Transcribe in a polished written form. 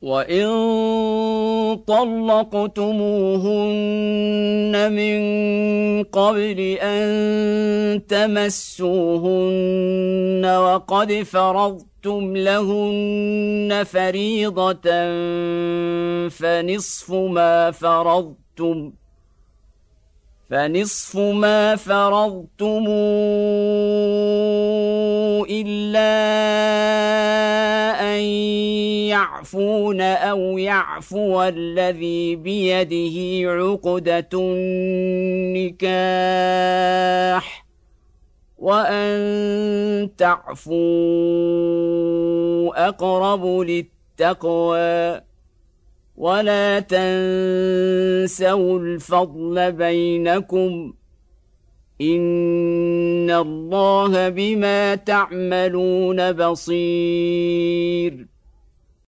وإن طلقتموهن من قبل أن تمسوهن وقد فرضتم لهن فريضة فنصف ما فرضتم إلا أن يعفون أو يعفو الذي بيده عقدة النكاح وأن تعفوا أقرب للتقوى ولا تنسوا الفضل بينكم إن الله بما تعملون بصير